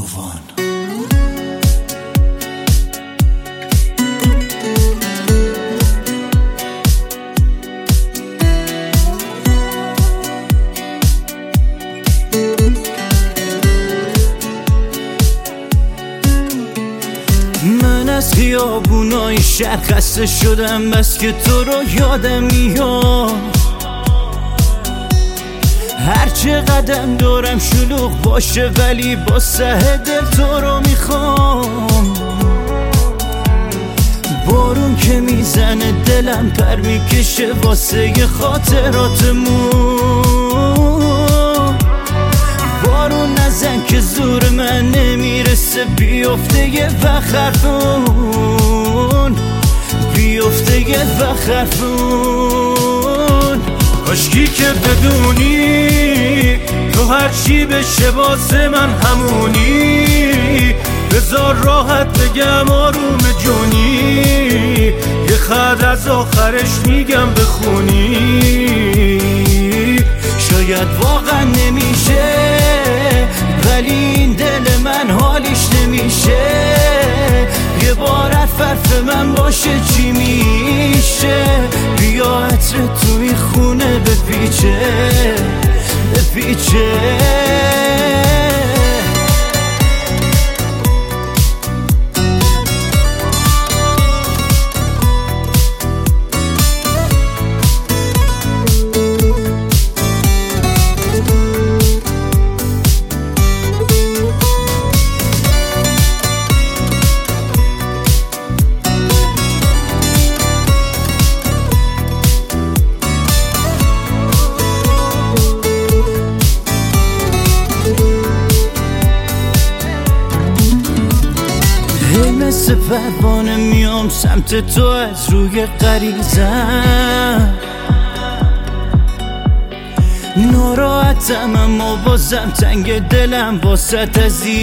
تابان. من از خیابونای شهر خسته شدم، بس که تو رو یادم میاد. هرچه قدم دارم شلوغ باشه، ولی با سه دل تو رو میخوام. بارون که میزنه دلم پر میکشه واسه خاطراتمون. بارون نزن که زور من نمیرسه، بیفته یه وقت حرفون، بیفته یه وقت حرفون. کاشکی که بدونی تو هرچی بشه واسه من همونی. بذار راحت بگم آروم جونی، یه خط از آخرش میگم بخونی. شاید واقعا نمیشه، ولی این دل من حالیش نمیشه. یه بار حرف من باشه چی میشه؟ بیا عطر تو این خونه بپیچه بپیچه. مثل پروانه میام سمت تو از روی غریزم. ناراحتم اما بازم تنگ دلم واسط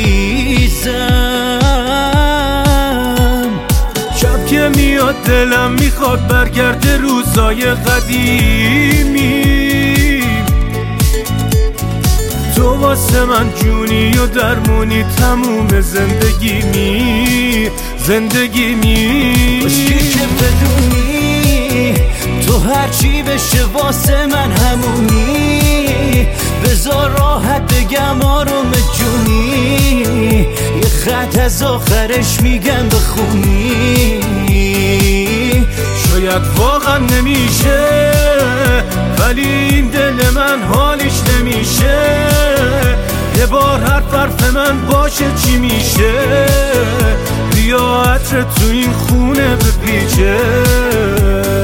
عزیزم. شب که میاد دلم میخواد برگرده روزای قدیمی. تو واسه من جونی و درمونی تموم زندگیمی. کاشکی که بدونی تو هرچی بشه واسه من همونی. بذار راحت بگم آروم جونی، یه خط از آخرش میگم بخونی. شاید واقعا نمیشه، ولی این دل من حالیش نمیشه. یه بار حرف من باشه چی میشه؟ بیا عطر تو این خونه بپیچه.